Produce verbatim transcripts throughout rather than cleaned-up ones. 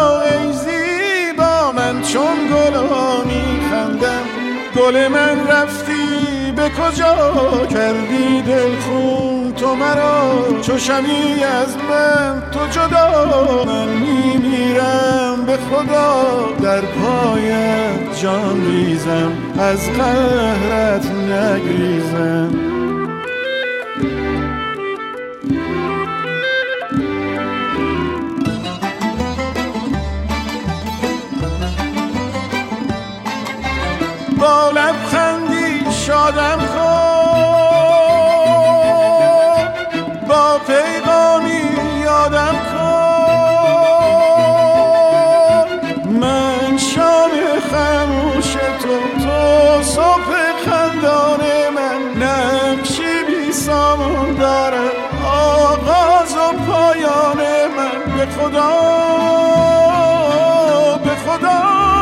ای زیبا من چون گلا میخندم. گل من رفتی به کجا کردی دل خون تو مرا، چو شمی از من تو جدا. من میمیرم به خدا در پایت جان ریزم، از قهرت نگریزم. با لبخندی شادم کن، با پیغامی یادم کن. من شام خاموش تو، تو صبح خندان من. نقشی بی سامان داره آغاز و پایان من. به خدا به خدا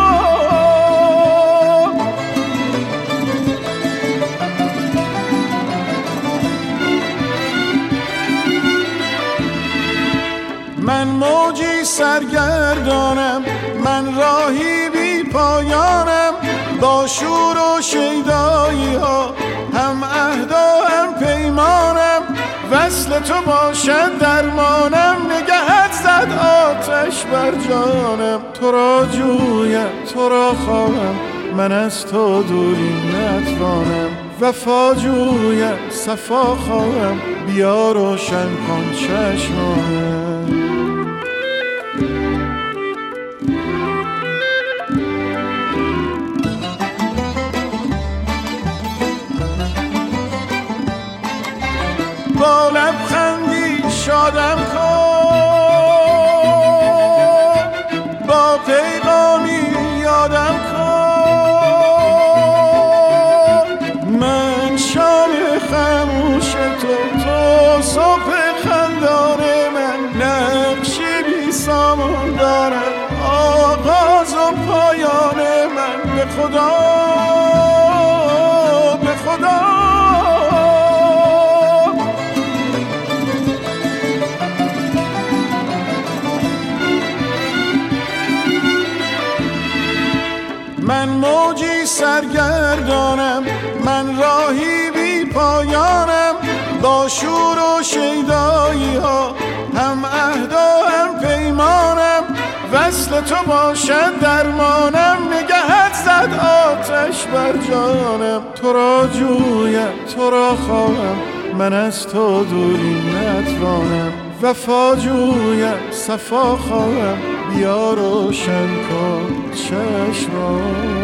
من موجی سرگردانم، من راهی بی پایانم. با شور و شیدایی ها هم عهد و هم پیمانم. وصل تو باشد درمانم، نگهت زد آتش بر جانم. تو را جویم تو را خواهم، من از تو دوری نتوانم. وفا جویم صفا خواهم، بیا روشن کن چشمانم. با لبخندی شادم کن، با پیغامی یادم کن. من شام خاموش تو، تو صبح خندان من. نقشی بی سامان دارد آغاز و پایان من. به خدا به خدا من موجی سرگردانم، من راهی بی پایانم. با شور و شیدایی ها هم عهد و هم پیمانم. وصل تو باشد درمانم، نگهت زد آتش بر جانم. تو را جویم تو را خواهم، من از تو دوری نتوانم. وفا جویم صفا خواهم، بیا روشن کن چشمانم.